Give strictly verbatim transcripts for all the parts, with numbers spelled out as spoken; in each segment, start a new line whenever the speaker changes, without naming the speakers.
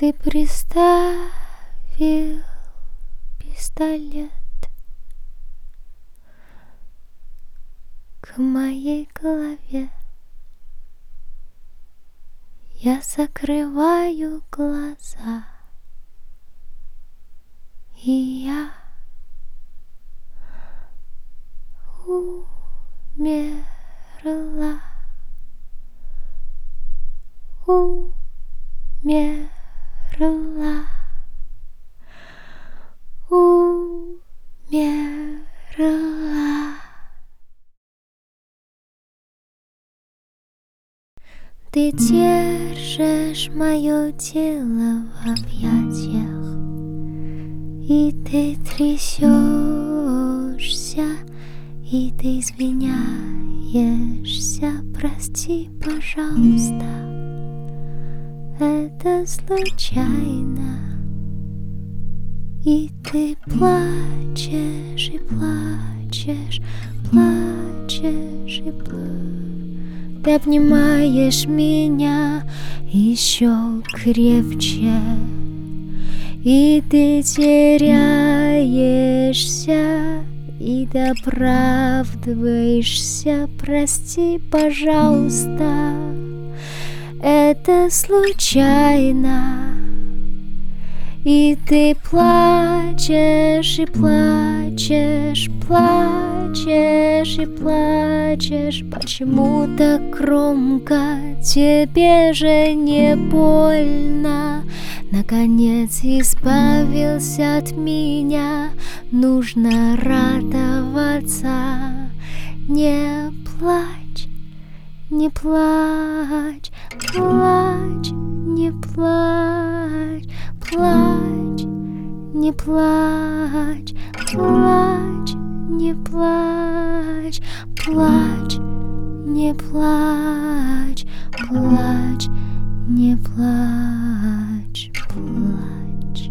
Ты приставил пистолет к моей голове. Я закрываю глаза, и я умерла, умерла, умерла. Ты держишь мое тело в объятиях, и ты трясешься, и ты извиняешься. Прости, пожалуйста, это случайно. И ты плачешь, и плачешь, плачешь, и плачешь. Ты обнимаешь меня еще крепче, и ты теряешься, и ты оправдываешься. Прости, пожалуйста, это случайно. И ты плачешь, и плачешь, плачешь, и плачешь. Почему так громко? Тебе же не больно. Наконец избавился от меня. Нужно радоваться. Не плачь, не плачь, плачь, не плачь. Плачь, не плачь, плачь, не плачь, плачь, не плачь, плачь, не плачь, плачь.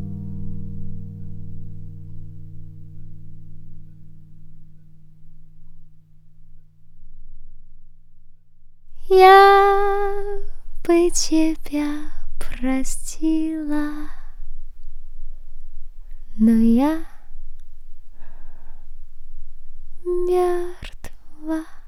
Я бы тебя простила, но я мертва.